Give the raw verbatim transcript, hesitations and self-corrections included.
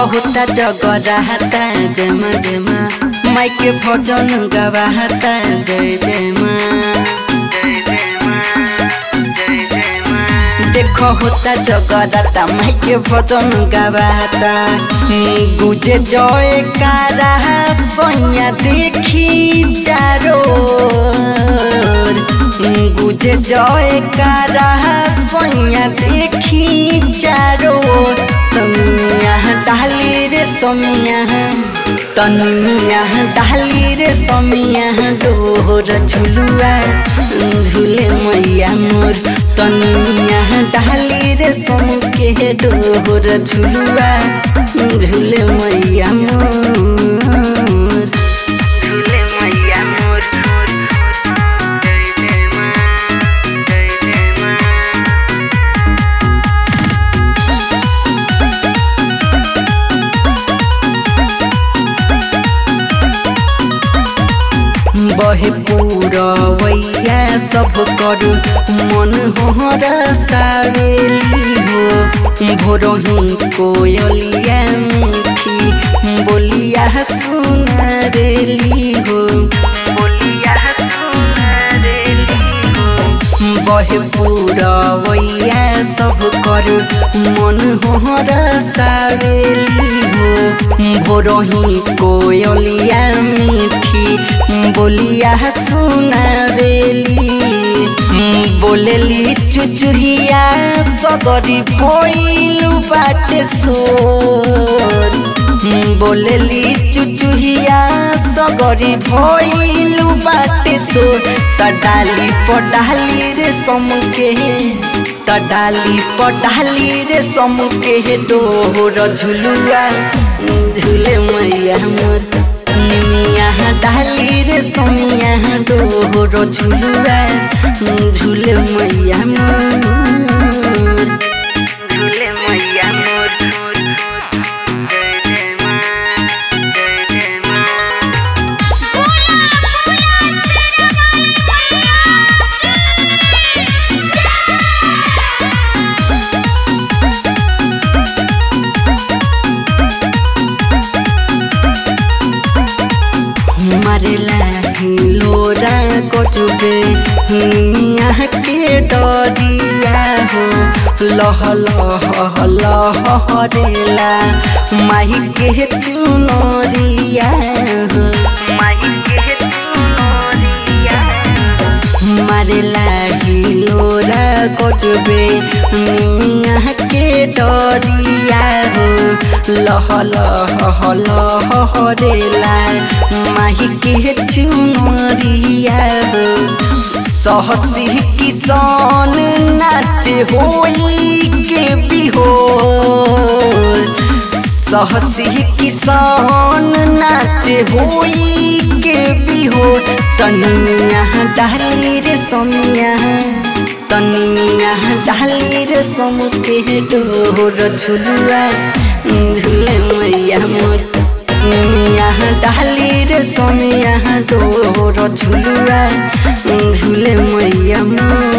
होता जगराता जमा जमा माइक भजन गवाता जय जय माँ देखो होता जगराता माइक भजन गवाता गुजे जय कारा सैया देखी चारो गुजे जय कारा सैया देखी चारो तनिया डाली रे समिया तनिया डाली रे समिया डोर झुलुआ झूले मैया मोर तनिया डाली रे सम के डोर झुलुआ झूले मैया मोर झूले मैया मोर बहे पूरवैया सब करू मन होहरा सावेली हो भोरही कोयलिया मीठी बोलिया सुनारेली हो बोलिया सुनारेली हो बहे पूरवैया सब करू मन होहरा सावेली हो भोरही कोयलिया मीठी बोलिया सुनावेली बोलेली चुचुहिया सगरी भइलु बाटे सोर बोलेली चुचुहिया सगरी भइलु बाटे सोर त डाली पडाली रे समके त डाली पडाली रे समके डोर झुलुआ झूले मैया मोर निमिया डाली रे सोनिया डोर झुलुआ झूले मैया मोर झूले मैया मोर जय जय माँ जय जय माँ मारेला हिलोरा कचुबे मिया के डरिया हो लह लह लहरेला माही के चुनरिया हो माही के चुनरिया मारेला हिलोरा कचुबे मिया के डरिया हो लह लह लहरेला माही के चुनरिया हो सहसी किसान नाचे होई के बिहोर सहसी किसान नाचे होई के बिहोर तनिया डाली रे समिया तनिया डाली रे सम के डोर झुलुआ झूले मैया मोर निमिया डाली रे सोनिया डोर झुलुआ झूले मैया मोर।